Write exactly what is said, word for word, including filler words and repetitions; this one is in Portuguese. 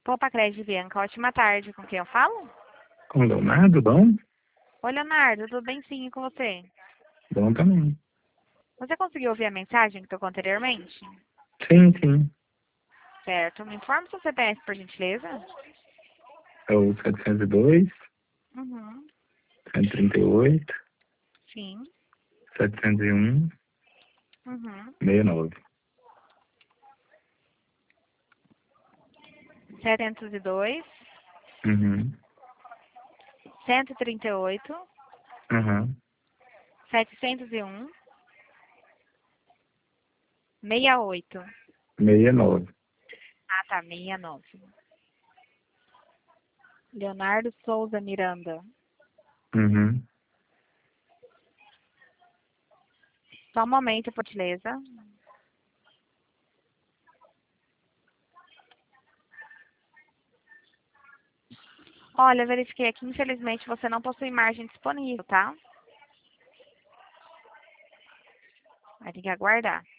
Poupa Crédito Bianca, ótima tarde. Com quem eu falo? Com o Leonardo, bom? Oi, Leonardo, tudo bem sim e com você? Bom também. Você conseguiu ouvir a mensagem que tocou anteriormente? Sim, sim. Certo. Me informa seu C P F, por gentileza. É o setecentos e dois, Uhum. cento e trinta e oito, Sim. setecentos e um, Uhum. sessenta e nove. setecentos e dois, Uhum. cento e trinta e oito, Uhum. setecentos e um, sessenta e oito. sessenta e nove. Ah, tá, sessenta e nove. Leonardo Souza Miranda. Uhum. Só um momento, por gentileza. Olha, verifiquei aqui, infelizmente você não possui margem disponível, tá? Vai ter que aguardar.